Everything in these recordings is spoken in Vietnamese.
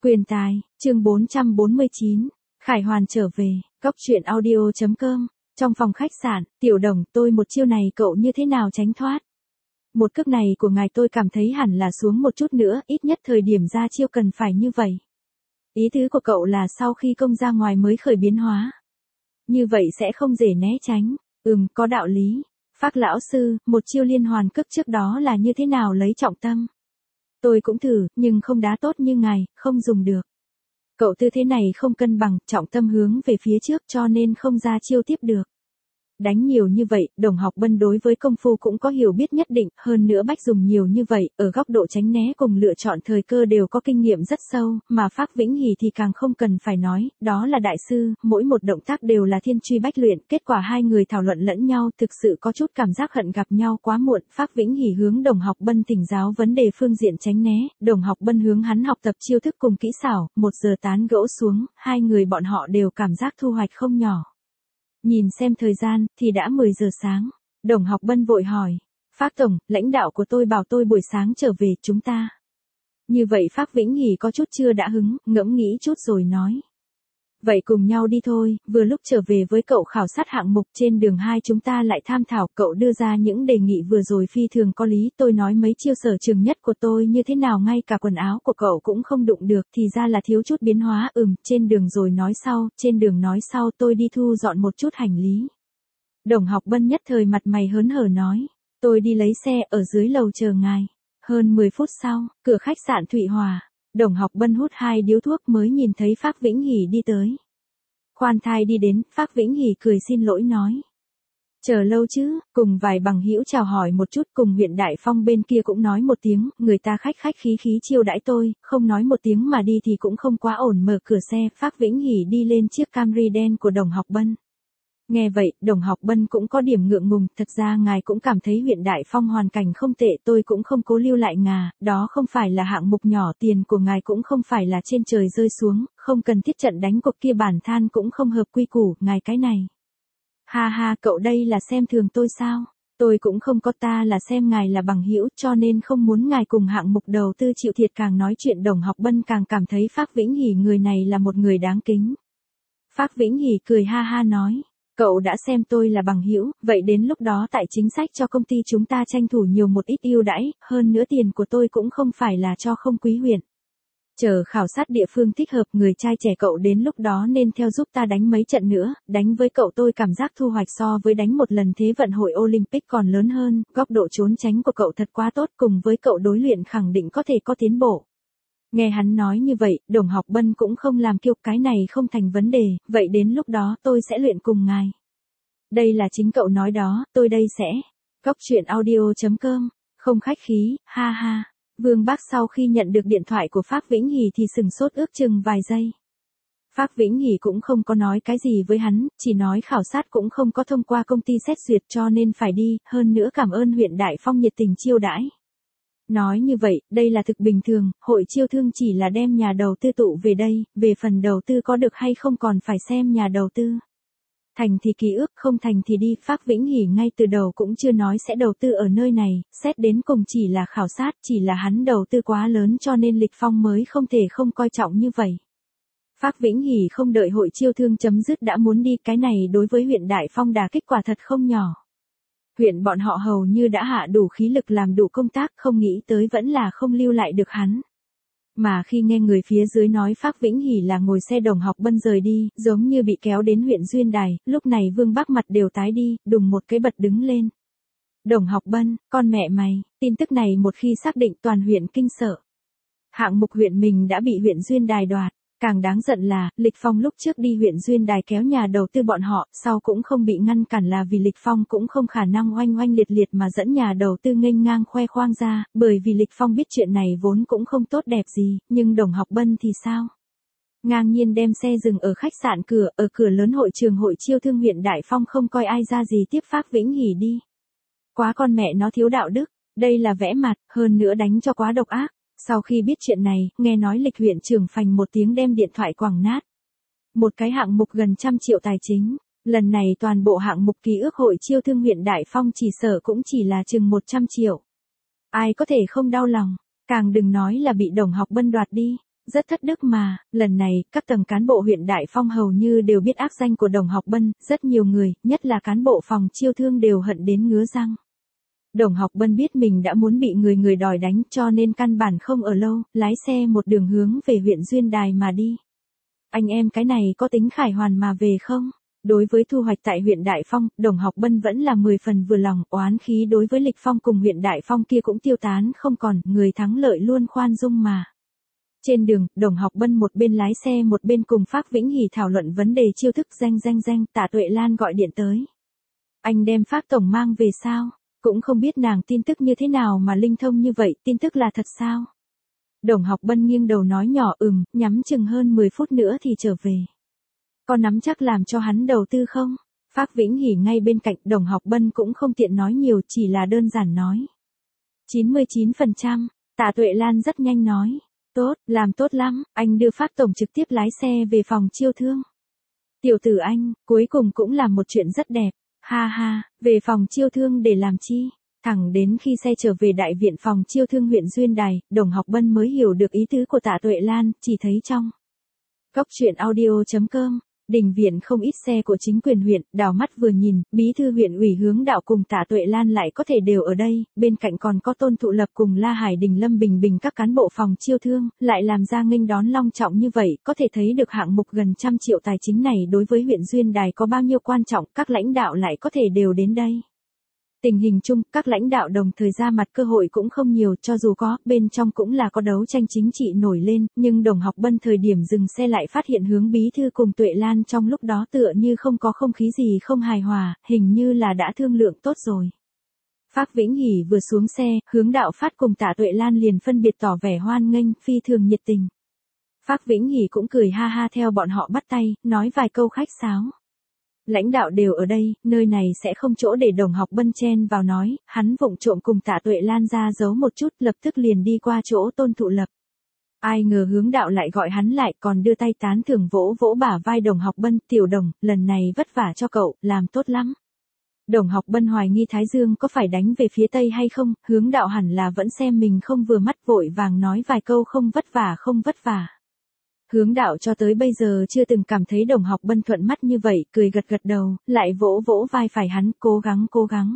Quyền tài, chương 449, Khải Hoàn trở về, Góc truyện audio.com, trong phòng khách sạn, Tiểu Đồng, tôi một chiêu này cậu như thế nào tránh thoát? Một cước này của ngài tôi cảm thấy hẳn là xuống một chút nữa, ít nhất thời điểm ra chiêu cần phải như vậy. Ý tứ của cậu là sau khi công ra ngoài mới khởi biến hóa. Như vậy sẽ không dễ né tránh, có đạo lý. Phác lão sư, một chiêu liên hoàn cước trước đó là như thế nào lấy trọng tâm? Tôi cũng thử, nhưng không đá tốt như ngài, không dùng được. Cậu tư thế này không cân bằng, trọng tâm hướng về phía trước cho nên không ra chiêu tiếp được. Đánh nhiều như vậy, Đồng Học Bân đối với công phu cũng có hiểu biết nhất định, hơn nữa Bách dùng nhiều như vậy, ở góc độ tránh né cùng lựa chọn thời cơ đều có kinh nghiệm rất sâu, mà Phác Vĩnh Hỷ thì càng không cần phải nói, đó là đại sư, mỗi một động tác đều là thiên truy bách luyện, kết quả hai người thảo luận lẫn nhau, thực sự có chút cảm giác hận gặp nhau quá muộn, Phác Vĩnh Hỷ hướng Đồng Học Bân thỉnh giáo vấn đề phương diện tránh né, Đồng Học Bân hướng hắn học tập chiêu thức cùng kỹ xảo, 1 giờ tán gẫu xuống, hai người bọn họ đều cảm giác thu hoạch không nhỏ. Nhìn xem thời gian, thì đã 10 giờ sáng. Đồng Học Bân vội hỏi. Phác tổng, lãnh đạo của tôi bảo tôi buổi sáng trở về, chúng ta. Như vậy Phác Vĩnh Hỷ có chút chưa đã hứng, ngẫm nghĩ chút rồi nói. Vậy cùng nhau đi thôi, vừa lúc trở về với cậu khảo sát hạng mục trên đường hai chúng ta lại tham thảo, cậu đưa ra những đề nghị vừa rồi phi thường có lý, tôi nói mấy chiêu sở trường nhất của tôi như thế nào ngay cả quần áo của cậu cũng không đụng được, thì ra là thiếu chút biến hóa, trên đường rồi nói sau, trên đường nói sau tôi đi thu dọn một chút hành lý. Đồng Học Bân nhất thời mặt mày hớn hở nói, tôi đi lấy xe ở dưới lầu chờ ngài. Hơn 10 phút sau, cửa khách sạn Thụy Hòa. Đồng Học Bân hút 2 điếu thuốc mới nhìn thấy Phác Vĩnh Hỷ đi tới. Khoan thai đi đến, Phác Vĩnh Hỷ cười xin lỗi nói. Chờ lâu chứ, cùng vài bằng hữu chào hỏi một chút, cùng huyện Đại Phong bên kia cũng nói một tiếng, người ta khách khách khí khí chiêu đãi tôi, không nói một tiếng mà đi thì cũng không quá ổn. Mở cửa xe, Phác Vĩnh Hỷ đi lên chiếc Camry đen của Đồng Học Bân. Nghe vậy, Đồng Học Bân cũng có điểm ngượng ngùng, thật ra ngài cũng cảm thấy huyện Đại Phong hoàn cảnh không tệ, tôi cũng không cố lưu lại ngà, đó không phải là hạng mục nhỏ, tiền của ngài cũng không phải là trên trời rơi xuống, không cần thiết trận đánh cuộc kia, bản than cũng không hợp quy củ, ngài cái này. Ha ha, cậu đây là xem thường tôi sao? Tôi cũng không có, ta là xem ngài là bằng hữu cho nên không muốn ngài cùng hạng mục đầu tư chịu thiệt. Càng nói chuyện Đồng Học Bân càng cảm thấy Phác Vĩnh Hỷ người này là một người đáng kính. Phác Vĩnh Hỷ cười ha ha nói. Cậu đã xem tôi là bằng hữu, vậy đến lúc đó tại chính sách cho công ty chúng ta tranh thủ nhiều một ít ưu đãi, hơn nữa tiền của tôi cũng không phải là cho không quý huyện. Chờ khảo sát địa phương thích hợp, người trai trẻ cậu đến lúc đó nên theo giúp ta đánh mấy trận nữa, đánh với cậu tôi cảm giác thu hoạch so với đánh một lần Thế vận hội Olympic còn lớn hơn, góc độ trốn tránh của cậu thật quá tốt, cùng với cậu đối luyện khẳng định có thể có tiến bộ. Nghe hắn nói như vậy, Đồng Học Bân cũng không làm kiêu, cái này không thành vấn đề, vậy đến lúc đó tôi sẽ luyện cùng ngài. Đây là chính cậu nói đó, tôi đây sẽ. Góc truyện audio.com, không khách khí, ha ha. Vương Bác sau khi nhận được điện thoại của Phác Vĩnh Hỷ thì sừng sốt ước chừng vài giây. Phác Vĩnh Hỷ cũng không có nói cái gì với hắn, chỉ nói khảo sát cũng không có thông qua công ty xét duyệt cho nên phải đi, hơn nữa cảm ơn huyện Đại Phong nhiệt tình chiêu đãi. Nói như vậy, đây là thực bình thường, hội chiêu thương chỉ là đem nhà đầu tư tụ về đây, về phần đầu tư có được hay không còn phải xem nhà đầu tư. Thành thì ký ức, không thành thì đi, Phác Vĩnh Hỷ ngay từ đầu cũng chưa nói sẽ đầu tư ở nơi này, xét đến cùng chỉ là khảo sát, chỉ là hắn đầu tư quá lớn cho nên Lịch Phong mới không thể không coi trọng như vậy. Phác Vĩnh Hỷ không đợi hội chiêu thương chấm dứt đã muốn đi, cái này đối với huyện Đại Phong đả kích quả thật không nhỏ. Huyện bọn họ hầu như đã hạ đủ khí lực làm đủ công tác, không nghĩ tới vẫn là không lưu lại được hắn. Mà khi nghe người phía dưới nói Phác Vĩnh Hỷ là ngồi xe Đồng Học Bân rời đi, giống như bị kéo đến huyện Duyên Đài, lúc này Vương Bác mặt đều tái đi, đùng một cái bật đứng lên. Đồng Học Bân, con mẹ mày, tin tức này một khi xác định toàn huyện kinh sợ. Hạng mục huyện mình đã bị huyện Duyên Đài đoạt. Càng đáng giận là, Lịch Phong lúc trước đi huyện Duyên Đài kéo nhà đầu tư bọn họ, sau cũng không bị ngăn cản là vì Lịch Phong cũng không khả năng oanh oanh liệt liệt mà dẫn nhà đầu tư nghênh ngang khoe khoang ra, bởi vì Lịch Phong biết chuyện này vốn cũng không tốt đẹp gì, nhưng Đồng Học Bân thì sao? Ngang nhiên đem xe dừng ở khách sạn cửa, ở cửa lớn hội trường hội chiêu thương huyện Đại Phong không coi ai ra gì tiếp Phác Vĩnh Hỷ đi. Quá con mẹ nó thiếu đạo đức, đây là vẽ mặt, hơn nữa đánh cho quá độc ác. Sau khi biết chuyện này, nghe nói Lịch huyện trưởng phành một tiếng đem điện thoại quẳng nát. Một cái hạng mục gần 100 triệu tài chính, lần này toàn bộ hạng mục ký ức hội chiêu thương huyện Đại Phong chỉ sợ cũng chỉ là chừng 100 triệu. Ai có thể không đau lòng, càng đừng nói là bị Đồng Học Bân đoạt đi. Rất thất đức mà, lần này, các tầng cán bộ huyện Đại Phong hầu như đều biết ác danh của Đồng Học Bân, rất nhiều người, nhất là cán bộ phòng chiêu thương đều hận đến ngứa răng. Đồng Học Bân biết mình đã muốn bị người đòi đánh cho nên căn bản không ở lâu, lái xe một đường hướng về huyện Duyên Đài mà đi. Anh em cái này có tính khải hoàn mà về không? Đối với thu hoạch tại huyện Đại Phong, Đồng Học Bân vẫn là 10 phần vừa lòng, oán khí đối với Lịch Phong cùng huyện Đại Phong kia cũng tiêu tán không còn, người thắng lợi luôn khoan dung mà. Trên đường, Đồng Học Bân một bên lái xe một bên cùng Phác Vĩnh Hỷ thảo luận vấn đề chiêu thức danh, Tạ Tuệ Lan gọi điện tới. Anh đem Phác tổng mang về sao? Cũng không biết nàng tin tức như thế nào mà linh thông như vậy, tin tức là thật sao? Đồng Học Bân nghiêng đầu nói nhỏ nhắm chừng hơn 10 phút nữa thì trở về. Có nắm chắc làm cho hắn đầu tư không? Phác Vĩnh Hỷ ngay bên cạnh, Đồng Học Bân cũng không tiện nói nhiều, chỉ là đơn giản nói. 99%, Tạ Tuệ Lan rất nhanh nói. Tốt, làm tốt lắm, anh đưa Phác tổng trực tiếp lái xe về phòng chiêu thương. Tiểu tử anh, cuối cùng cũng làm một chuyện rất đẹp. Ha ha, về phòng chiêu thương để làm chi? Thẳng đến khi xe trở về đại viện phòng chiêu thương huyện Duyên Đài, Đồng Học Bân mới hiểu được ý tứ của Tạ Tuệ Lan, chỉ thấy trong Cốc truyện audio.com, đình viện không ít xe của chính quyền huyện, đảo mắt vừa nhìn, bí thư huyện ủy Hướng Đạo cùng Tạ Tuệ Lan lại có thể đều ở đây, bên cạnh còn có Tôn Thụ Lập cùng La Hải Đình Lâm Bình Bình các cán bộ phòng chiêu thương, lại làm ra nghênh đón long trọng như vậy, có thể thấy được hạng mục gần 100 triệu tài chính này đối với huyện Duyên Đài có bao nhiêu quan trọng, các lãnh đạo lại có thể đều đến đây. Tình hình chung, các lãnh đạo đồng thời ra mặt cơ hội cũng không nhiều, cho dù có, bên trong cũng là có đấu tranh chính trị nổi lên, nhưng Đồng Học Bân thời điểm dừng xe lại phát hiện Hướng bí thư cùng Tuệ Lan trong lúc đó tựa như không có không khí gì không hài hòa, hình như là đã thương lượng tốt rồi. Phác Vĩnh Hỷ vừa xuống xe, Hướng Đạo Phát cùng Tạ Tuệ Lan liền phân biệt tỏ vẻ hoan nghênh, phi thường nhiệt tình. Phác Vĩnh Hỷ cũng cười ha ha theo bọn họ bắt tay, nói vài câu khách sáo. Lãnh đạo đều ở đây, nơi này sẽ không chỗ để Đồng Học Bân chen vào nói, hắn vụng trộm cùng Tạ Tuệ Lan ra giấu một chút, lập tức liền đi qua chỗ Tôn Thụ Lập. Ai ngờ Hướng Đạo lại gọi hắn lại, còn đưa tay tán thưởng vỗ vỗ bả vai Đồng Học Bân, tiểu Đồng, lần này vất vả cho cậu, làm tốt lắm. Đồng Học Bân hoài nghi Thái Dương có phải đánh về phía Tây hay không, Hướng Đạo hẳn là vẫn xem mình không vừa mắt, vội vàng nói vài câu không vất vả. Hướng Đạo cho tới bây giờ chưa từng cảm thấy Đồng Học Bân thuận mắt như vậy, cười gật đầu, lại vỗ vỗ vai phải hắn, cố gắng.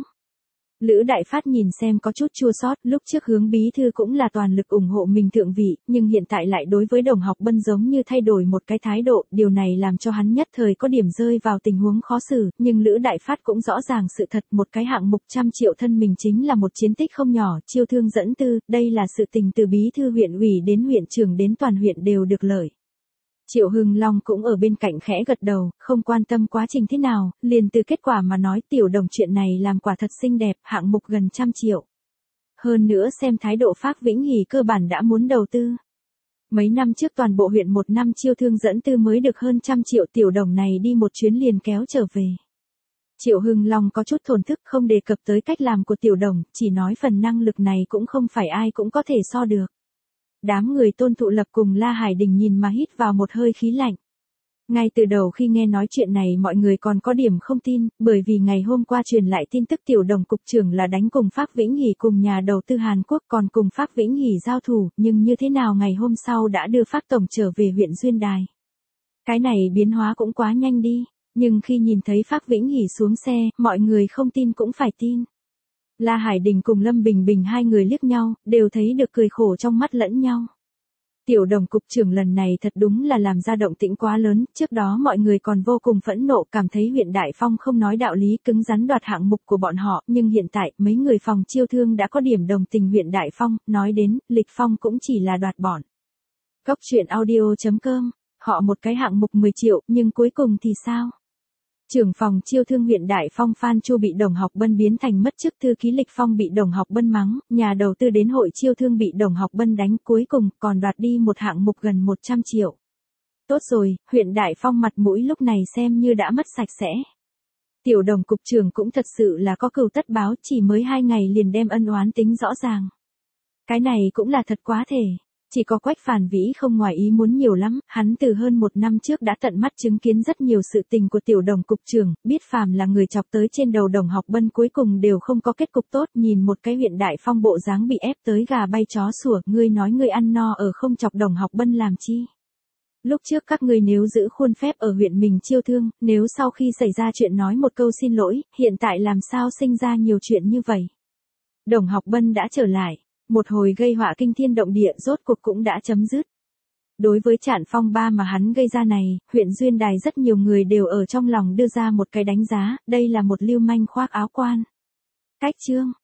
Lữ Đại Phát nhìn xem có chút chua xót, lúc trước Hướng bí thư cũng là toàn lực ủng hộ mình thượng vị, nhưng hiện tại lại đối với Đồng Học Bân giống như thay đổi một cái thái độ, điều này làm cho hắn nhất thời có điểm rơi vào tình huống khó xử, nhưng Lữ Đại Phát cũng rõ ràng sự thật, một cái hạng mục 100 triệu thân mình chính là một chiến tích không nhỏ, chiêu thương dẫn tư, đây là sự tình từ bí thư huyện ủy đến huyện trưởng đến toàn huyện đều được lợi. Triệu Hưng Long cũng ở bên cạnh khẽ gật đầu, không quan tâm quá trình thế nào, liền từ kết quả mà nói tiểu Đồng chuyện này làm quả thật xinh đẹp, hạng mục gần 100 triệu. Hơn nữa xem thái độ Phác Vĩnh Hỷ cơ bản đã muốn đầu tư. Mấy năm trước toàn bộ huyện một năm chiêu thương dẫn tư mới được hơn 100 triệu, tiểu Đồng này đi một chuyến liền kéo trở về. Triệu Hưng Long có chút thổn thức, không đề cập tới cách làm của tiểu Đồng, chỉ nói phần năng lực này cũng không phải ai cũng có thể so được. Đám người Tôn Thụ Lập cùng La Hải Đình nhìn mà hít vào một hơi khí lạnh. Ngay từ đầu khi nghe nói chuyện này mọi người còn có điểm không tin, bởi vì ngày hôm qua truyền lại tin tức tiểu Đồng cục trưởng là đánh cùng Phác Vĩnh Hỷ cùng nhà đầu tư Hàn Quốc còn cùng Phác Vĩnh Hỷ giao thủ, nhưng như thế nào ngày hôm sau đã đưa Phác tổng trở về huyện Duyên Đài. Cái này biến hóa cũng quá nhanh đi, nhưng khi nhìn thấy Phác Vĩnh Hỷ xuống xe, mọi người không tin cũng phải tin. La Hải Đình cùng Lâm Bình Bình hai người liếc nhau, đều thấy được cười khổ trong mắt lẫn nhau. Tiểu Đồng cục trưởng lần này thật đúng là làm ra động tĩnh quá lớn, trước đó mọi người còn vô cùng phẫn nộ, cảm thấy huyện Đại Phong không nói đạo lý, cứng rắn đoạt hạng mục của bọn họ, nhưng hiện tại, mấy người phòng chiêu thương đã có điểm đồng tình huyện Đại Phong, nói đến, Lịch Phong cũng chỉ là đoạt bọn. Cốc truyện audio.com, họ một cái hạng mục 10 triệu, nhưng cuối cùng thì sao? Trưởng phòng chiêu thương huyện Đại Phong Phan Chu bị Đồng Học Bân biến thành mất chức thư ký Lịch Phong bị Đồng Học Bân mắng, nhà đầu tư đến hội chiêu thương bị Đồng Học Bân đánh, cuối cùng còn đoạt đi một hạng mục gần 100 triệu. Tốt rồi, huyện Đại Phong mặt mũi lúc này xem như đã mất sạch sẽ. Tiểu Đồng cục trưởng cũng thật sự là có cừu tất báo, chỉ mới 2 ngày liền đem ân oán tính rõ ràng. Cái này cũng là thật quá thể. Chỉ có Quách Phản Vĩ không ngoài ý muốn nhiều lắm, hắn từ hơn 1 năm trước đã tận mắt chứng kiến rất nhiều sự tình của tiểu Đồng cục trưởng, biết phàm là người chọc tới trên đầu Đồng Học Bân cuối cùng đều không có kết cục tốt, nhìn một cái huyện đại phong bộ dáng bị ép tới gà bay chó sủa, ngươi nói ngươi ăn no ở không chọc Đồng Học Bân làm chi? Lúc trước các ngươi nếu giữ khuôn phép ở huyện mình chiêu thương, nếu sau khi xảy ra chuyện nói một câu xin lỗi, hiện tại làm sao sinh ra nhiều chuyện như vậy? Đồng Học Bân đã trở lại. Một hồi gây họa kinh thiên động địa rốt cuộc cũng đã chấm dứt. Đối với Trạn Phong ba mà hắn gây ra này, huyện Duyên Đài rất nhiều người đều ở trong lòng đưa ra một cái đánh giá, đây là một lưu manh khoác áo quan. Cách chương